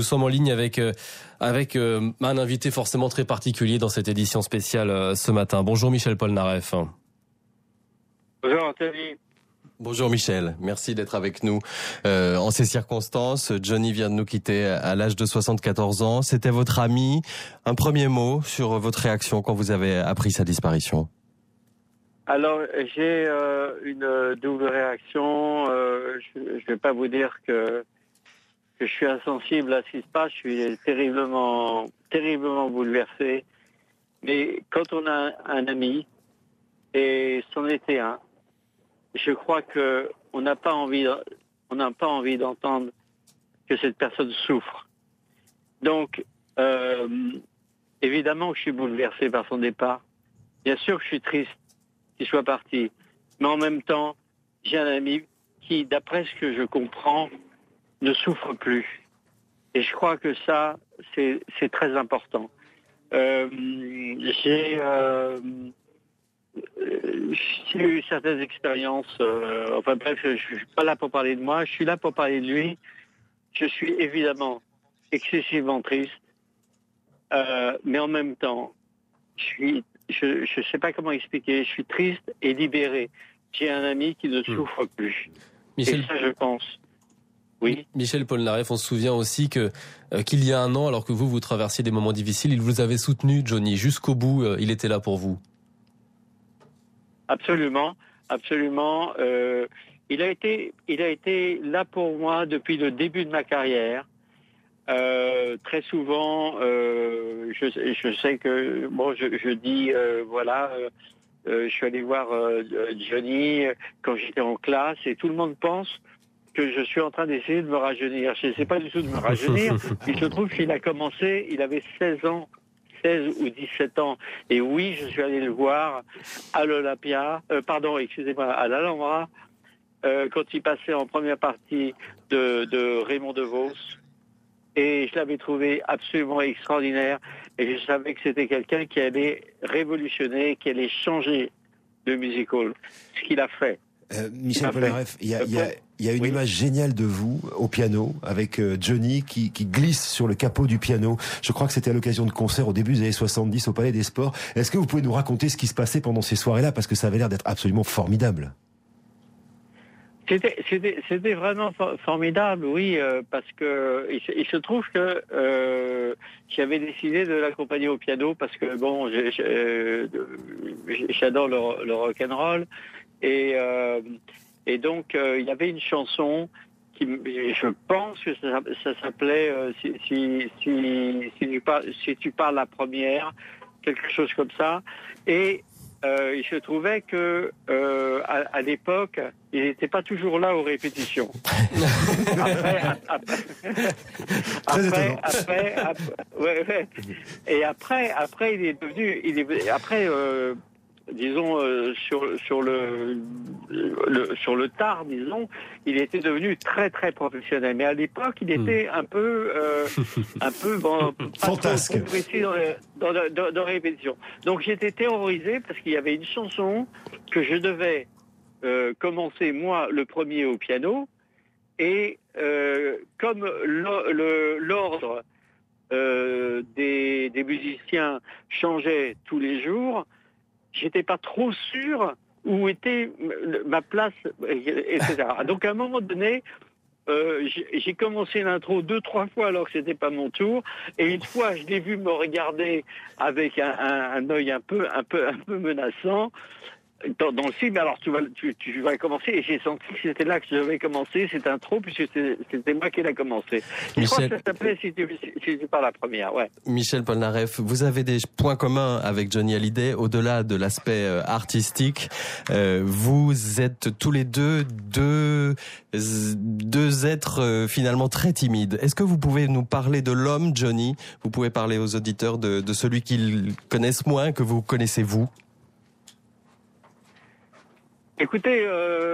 Nous sommes en ligne avec un invité forcément très particulier dans cette édition spéciale ce matin. Bonjour Michel Polnareff. Bonjour Anthony. Bonjour Michel, merci d'être avec nous. En ces circonstances, Johnny vient de nous quitter à l'âge de 74 ans. C'était votre ami. Un premier mot sur votre réaction quand vous avez appris sa disparition. Alors j'ai une double réaction. Je ne vais pas vous dire que je suis insensible à ce qui se passe. Je suis terriblement bouleversé. Mais quand on a un ami, et c'en était un, je crois que on n'a pas envie d'entendre que cette personne souffre. Donc, évidemment que je suis bouleversé par son départ. Bien sûr que je suis triste qu'il soit parti. Mais en même temps, j'ai un ami qui, d'après ce que je comprends, ne souffre plus. Et je crois que ça, c'est très important. J'ai eu certaines expériences. Enfin bref, je suis pas là pour parler de moi. Je suis là pour parler de lui. Je suis évidemment excessivement triste, mais en même temps, je sais pas comment expliquer. Je suis triste et libéré. J'ai un ami qui ne souffre plus. Michel... Et ça, je pense. Oui. Michel Polnareff, on se souvient aussi qu'il y a un an, alors que vous traversiez des moments difficiles, il vous avait soutenu, Johnny, jusqu'au bout. Il était là pour vous. Absolument, absolument. Il a été là pour moi depuis le début de ma carrière. Très souvent, je sais que bon, je dis voilà. Je suis allé voir Johnny quand j'étais en classe et tout le monde pense que je suis en train d'essayer de me rajeunir. Je ne sais pas du tout de me rajeunir. Il se trouve qu'il a commencé, il avait 16 ou 17 ans. Et oui, je suis allé le voir à l'Olympia, à l'Alhambra, quand il passait en première partie de Raymond DeVos. Et je l'avais trouvé absolument extraordinaire. Et je savais que c'était quelqu'un qui allait révolutionner, qui allait changer le musical. Ce qu'il a fait. Michel Polnareff, il y a une image géniale de vous au piano avec Johnny qui glisse sur le capot du piano. Je crois que c'était à l'occasion de concerts au début des années 70 au Palais des Sports. Est-ce que vous pouvez nous raconter ce qui se passait pendant ces soirées-là, parce que ça avait l'air d'être absolument formidable. C'était vraiment formidable, oui, parce que il se trouve que j'avais décidé de l'accompagner au piano parce que bon, j'adore le rock'n'roll. Et donc, il y avait une chanson qui, je pense que ça s'appelait si tu parles la première, quelque chose comme ça. Et il se trouvait que à l'époque, il n'était pas toujours là aux répétitions. Et après, il est devenu, disons sur le tard, disons, il était devenu très très professionnel. Mais à l'époque, il était un peu fantasque, pas trop précis dans les répétitions. Donc j'étais terrorisé parce qu'il y avait une chanson que je devais commencer moi le premier au piano, et comme l'ordre des musiciens changeait tous les jours, j'étais pas trop sûr où était ma place, etc. Donc à un moment donné, j'ai commencé l'intro 2-3 fois alors que c'était pas mon tour, et une fois je l'ai vu me regarder avec un œil un peu menaçant dans le film. Alors tu vas commencer, et j'ai senti que c'était là que je devais commencer cette intro, puisque c'était moi qui l'ai commencé. Je crois que ça s'appelait si tu parles la première, ouais. Michel Polnareff, vous avez des points communs avec Johnny Hallyday au-delà de l'aspect artistique. Vous êtes tous les deux êtres finalement très timides. Est-ce que vous pouvez nous parler de l'homme Johnny? Vous pouvez parler aux auditeurs de celui qu'ils connaissent moins que vous connaissez vous? Écoutez,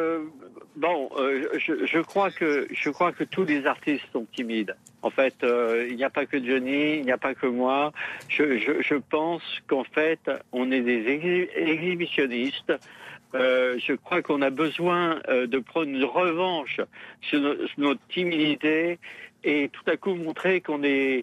je crois que tous les artistes sont timides. En fait, il n'y a pas que Johnny, il n'y a pas que moi. Je pense qu'en fait, on est des exhibitionnistes. Je crois qu'on a besoin de prendre une revanche sur notre timidité et tout à coup montrer qu'on est...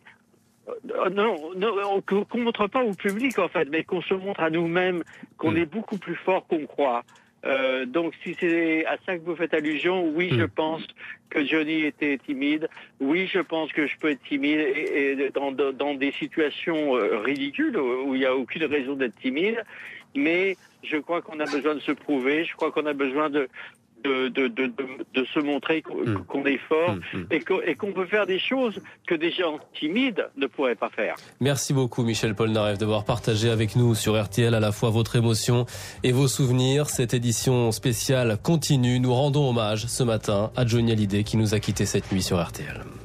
qu'on montre pas au public en fait, mais qu'on se montre à nous-mêmes qu'on est beaucoup plus fort qu'on croit. Donc si c'est à ça que vous faites allusion, oui, je pense que Johnny était timide. Oui, je pense que je peux être timide et dans des situations ridicules où il n'y a aucune raison d'être timide. Mais je crois qu'on a besoin de se prouver. Je crois qu'on a besoin de se montrer qu'on est fort et qu'on peut faire des choses que des gens timides ne pourraient pas faire. Merci beaucoup Michel Polnareff d'avoir partagé avec nous sur RTL à la fois votre émotion et vos souvenirs. Cette édition spéciale continue. Nous rendons hommage ce matin à Johnny Hallyday qui nous a quittés cette nuit sur RTL.